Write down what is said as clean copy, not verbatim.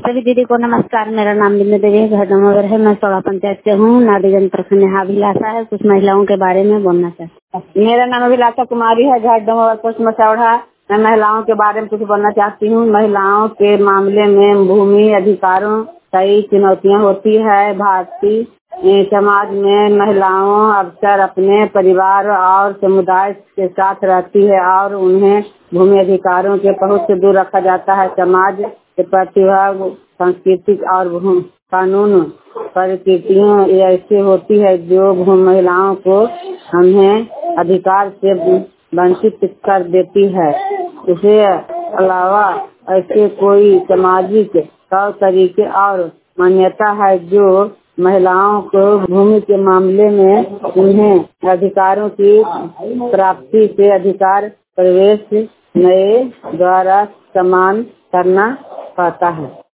सभी दीदी को नमस्कार। मेरा नाम बिंदु देवी है, घर नंबर है। मैं सोड़ा पंचायत से हूँ। नाडीगंज प्रखंड में अभिलाषा है। कुछ महिलाओं के बारे में बोलना चाहती हूँ। मेरा नाम अभिलाषा कुमारी है, घर नंबर पोस्ट मसौढ़ा। मैं महिलाओं के बारे में कुछ बोलना चाहती हूँ। महिलाओं के मामले में भूमि अधिकारों कई चुनौतियाँ होती है। भारतीय समाज में महिलाओं अक्सर अपने परिवार और समुदाय के साथ रहती है और उन्हें भूमि अधिकारों के पहुंच से दूर रखा जाता है। समाज के प्रतिभाग सांस्कृतिक और कानून परिस्थितियों ऐसी होती है जो महिलाओं को उन्हें अधिकार से वंचित कर देती है। इसके अलावा ऐसे कोई सामाजिक तौर तरीके और मान्यता है जो महिलाओं को भूमि के मामले में उन्हें अधिकारों की प्राप्ति से अधिकार प्रवेश नए द्वारा समान करना पड़ता है।